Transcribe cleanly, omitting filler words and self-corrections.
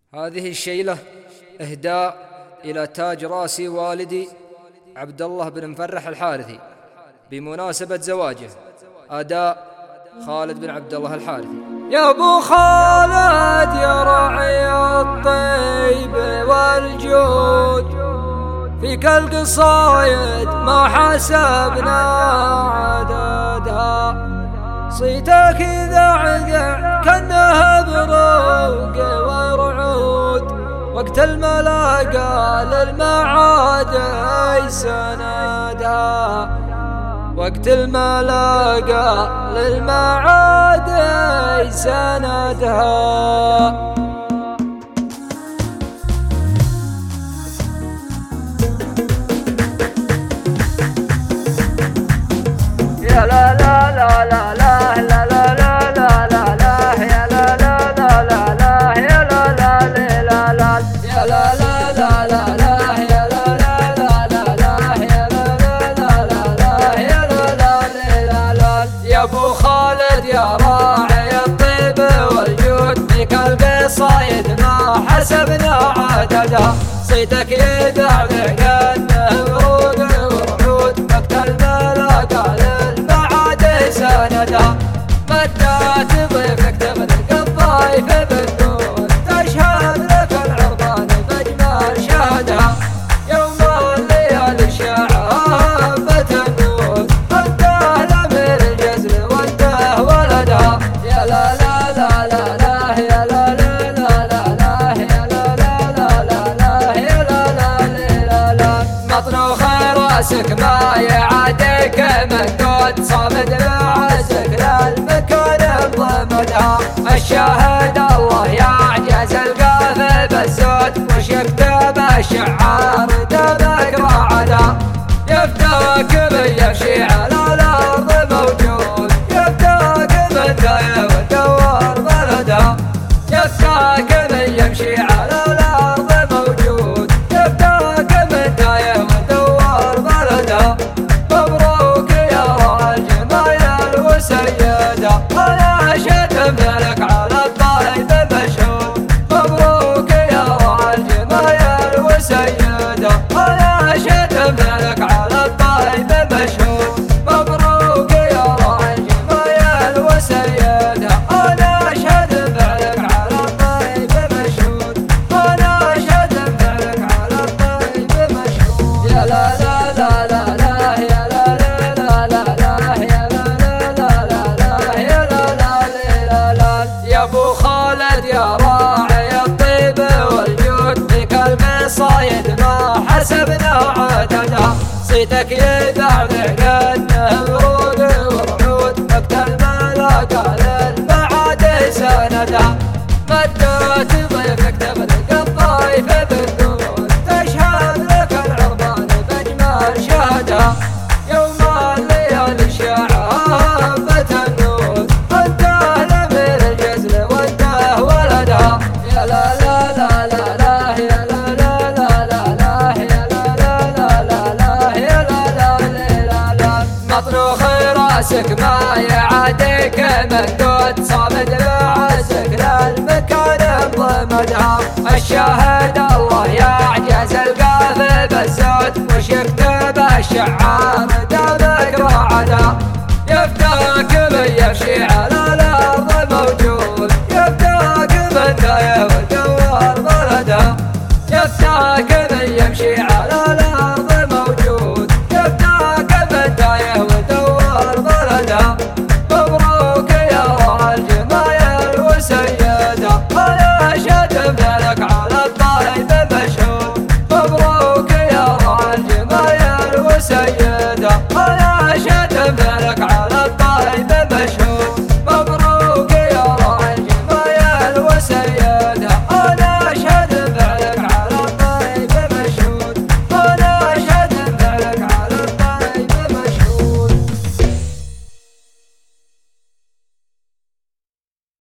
هذه الشيلة إهداء إلى تاج راسي والدي عبد الله بن مفرح الحارثي بمناسبة زواجه. أداء خالد بن عبد الله الحارثي. يا ابو خالد يا راعي الطيب والجود، فيك القصايد ما حسبنا عددها، صيتك إذا عذع كأنها بروق ورعود، وقت الملاقى للمعاد سندها، وقت الملاقى للمعاد سندها. يا لا لا لا لا لا لا لا لا لا لا يا لا لا لا لا لا يا لا لا لا لا يا لا لا لا لا لا يا لا لا لا لا لا يا لا لا لا لا يا لا لا لا. يا ابو خالد يا راعي الطيب والجود، فيك القصايد ما حسبنا عددها، صيتك يدع بكنه ورود ورعود، وقت الملاقى للمعاد سندها، مدات ضيفك تغلق الضيف بالنور، تشهد لك العربان بأجمل شهدها، يوم الليالي شعبت النور، انته لامير الجزل وانته ولدها. يا لا لا لا لا لا يا لا لا لا لا لا يا لا لا لا لا لا يا لا لا لا لا. مطنوخ راسك ما يعادك مندود، صامد بعزك للمكان ضمدها، الشاهد الله يعجز القاف بالزود، وش يكتب الشعار دمك رعدا، يفتاك من يمشي على الارض موجود، يفتاك من داية وتدور بلدها، يفتاك من يمشي على الارض موجود، يفتاك من داية وتدور بلدها. مبروك يا الجمايل وسيدة، انا اشهد لك على الطيب مشهود، مبروك يا الجمايل وسيدة، انا اشهد لك على الطيب مشهود، مبروك يا الجمايل وسيدة، انا اشهد لك على الطيب مشهود، انا اشهد لك على الطيب مشهود. يا لا لا لا لا لا يا لا لا لا لا لا يا لا لا لا لا يا لا لا لا. يا ابو خالد يا راعي الطيب والجود، فيك القصايد ما حسبنا عددها، صيتك يدع بكنه ورود ورعود، وقت الملاقى للمعاد سندها، مدات ضيفك تغلق الضيف بالنور، تشهد لك العربان بأجمل شهدها، يوم الليالي شعبت النور، انته لامير الجزل وانته ولدها. يا لا لا لا لا لا يا لا لا لا لا لا يا لا لا لا لا لا يا لا لا لا. مطنوخ راسك ما يعادك مندود، صامد بعزك للمكان ضمدها، الشاهد الله يعجز القاف بالزود، وش يكتب الشعار دمك رعدا، يفتاك من يمشي على الارض موجود، يفتاك من داية